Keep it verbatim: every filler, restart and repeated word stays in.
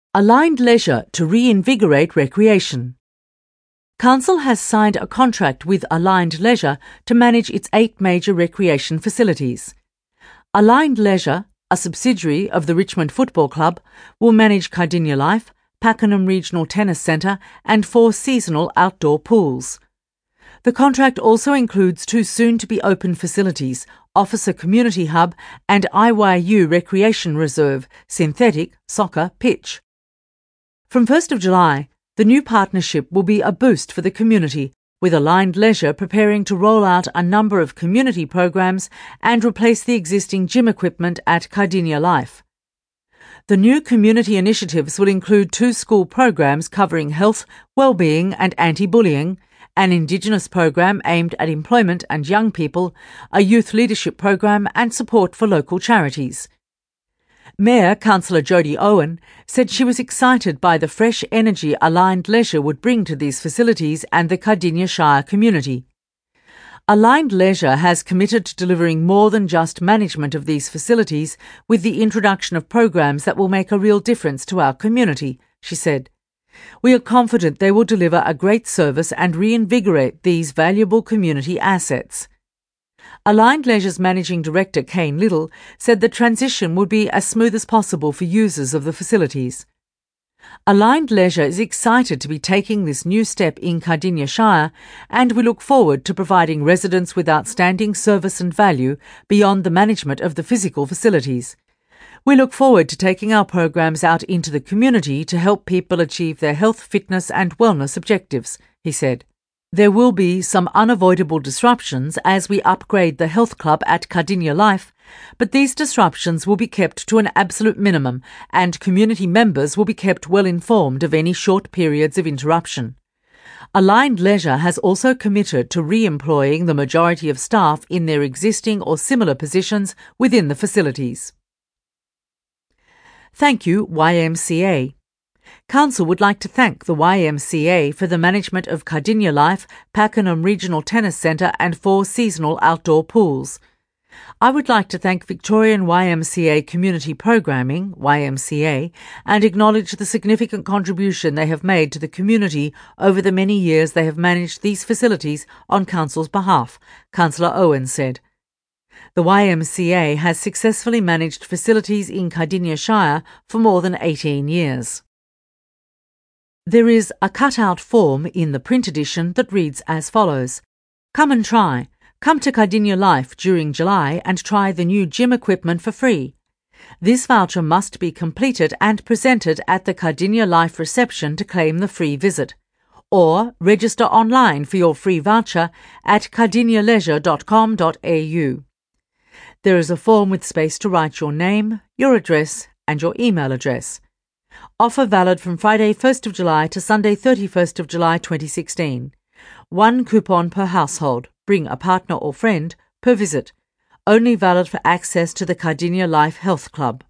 Aligned Leisure to reinvigorate recreation. Council has signed a contract with Aligned Leisure to manage its eight major recreation facilities. Aligned Leisure, a subsidiary of the Richmond Football Club, will manage Cardinia Life, Pakenham Regional Tennis Centre and four seasonal outdoor pools. The contract also includes two soon-to-be-open facilities, Officer Community Hub and I Y U Recreation Reserve, synthetic soccer pitch. From first of July, the new partnership will be a boost for the community, with Aligned Leisure preparing to roll out a number of community programs and replace the existing gym equipment at Cardinia Life. The new community initiatives will include two school programs covering health, well-being and anti-bullying, an Indigenous program aimed at employment and young people, a youth leadership program and support for local charities. Mayor Councillor Jodie Owen said she was excited by the fresh energy Aligned Leisure would bring to these facilities and the Cardinia Shire community. Aligned Leisure has committed to delivering more than just management of these facilities with the introduction of programs that will make a real difference to our community, she said. We are confident they will deliver a great service and reinvigorate these valuable community assets. Aligned Leisure's Managing Director Kane Little said the transition would be as smooth as possible for users of the facilities. Aligned Leisure is excited to be taking this new step in Cardinia Shire, and we look forward to providing residents with outstanding service and value beyond the management of the physical facilities. We look forward to taking our programs out into the community to help people achieve their health, fitness and wellness objectives, he said. There will be some unavoidable disruptions as we upgrade the health club at Cardinia Life, but these disruptions will be kept to an absolute minimum and community members will be kept well informed of any short periods of interruption. Aligned Leisure has also committed to re-employing the majority of staff in their existing or similar positions within the facilities. Thank you, Y M C A. Council would like to thank the Y M C A for the management of Cardinia Life, Pakenham Regional Tennis Centre and four seasonal outdoor pools. I would like to thank Victorian Y M C A Community Programming, Y M C A, and acknowledge the significant contribution they have made to the community over the many years they have managed these facilities on Council's behalf, Councillor Owen said. The Y M C A has successfully managed facilities in Cardinia Shire for more than eighteen years. There is a cut-out form in the print edition that reads as follows. Come and try. Come to Cardinia Life during July and try the new gym equipment for free. This voucher must be completed and presented at the Cardinia Life reception to claim the free visit. Or register online for your free voucher at cardinia leisure dot com dot a u. There is a form with space to write your name, your address and your email address. Offer valid from Friday first of July to Sunday thirty-first of July twenty sixteen. One coupon per household, bring a partner or friend, per visit. Only valid for access to the Cardinia Life Health Club.